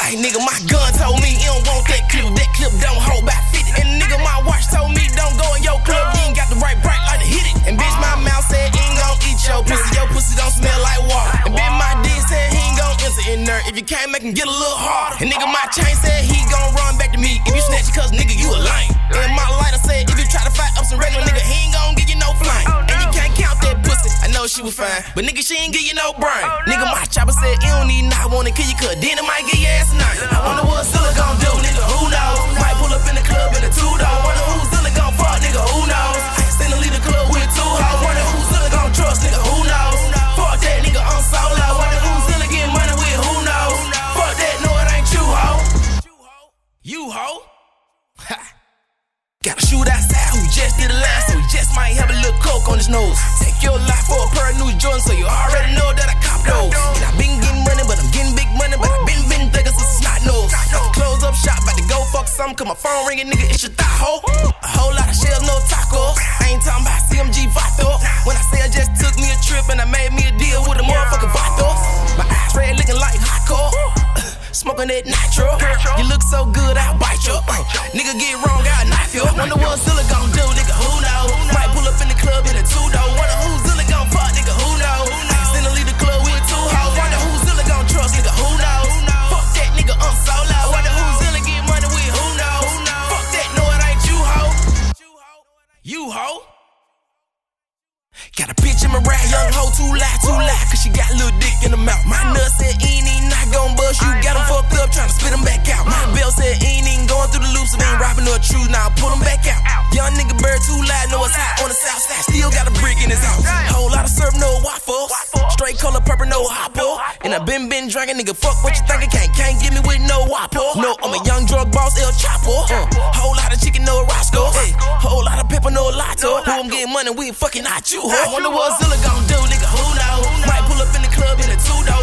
like, nigga, my gun told me you don't want that clip don't hold by 50. And nigga, my watch told me don't go in your club, you ain't got the right bright light to hit it. And bitch, my mouth said he ain't gon' eat your pussy don't smell like water. And bitch, my dick said he ain't gon' enter in there if you can't make him get a little harder. And nigga, my chain said he gon' run back to me if you snatch it, cause nigga, you a lame. And my lighter said if you try to fight up some regular nigga, he ain't gon' give you no flame. And you can't count that pussy, I know she was fine, but nigga, she ain't give you no brain. Nigga, my chopper said he don't need not wanna kill you, cause then it might get your ass tonight. I wonder what Zilla gon' do, nigga, who knows? Might pull up in the club in a two-door. Wonder who Zilla gon' fuck, nigga, who knows? I ain't seen her leave the club with two hoes. Wonder who Zilla gon' trust, nigga, who knows? Fuck that, nigga, I'm solo. Wonder who Zilla getting money with, who knows? Fuck that, no, it ain't you, ho. You, ho? Ha. Got a shoot outside who just did a line, so he just might have a little coke on his nose. Take your life for a pair of new Jordans, so you already know that I cop those. And I been getting money, but I'm getting big money, but I been thinking since it's not nose. Close up shop, about to go fuck something, cause my phone ringing, nigga, it's your thigh ho. A whole lot of shells, no tacos. I ain't talking about CMG Vato. When I say I just took me a trip and I made me a deal with a motherfucking Vato. My eyes red looking like hot core. Smoking that nitro. You look so good, I'll bite you. Nigga get wrong, I'll knife you. Wonder what Zilla gon' do, nigga, who knows? Might pull up in the club in a two-door. Wonder who Zilla gon' fuck, nigga, who knows? Ain't seen her leave the club with two hoes. Wonder who Zilla gon' trust, nigga, who knows? Fuck that, nigga, I'm solo. Wonder who Zilla get money with, who knows? Fuck that, no, it ain't you, ho. You, ho? Got a bitch in my ride, young hoe, too loud, cause she got a little dick in the mouth. My nut said he ain't even not gon' bust, you got him fucked up, tryna spit him back out. My belt said he ain't even going through the loops, and ain't robbing no truth, now pull him back out. Young nigga bird too loud, know it's hot on the south side, still got a brick in his house. Whole lot of syrup, no waffles, straight color purple, no hopper. And I been drinking, nigga, fuck what you thinking, can't get me with no whopper. No, I'm a young drug boss, El Chapo. Whole lot of chicken, no Roscoe. Whole lot of pepper, no Lotto. Who I'm getting money with, fucking not you, ho. Wonder what Zilla gon' do, nigga, who knows? Might pull up in the club in a two-door.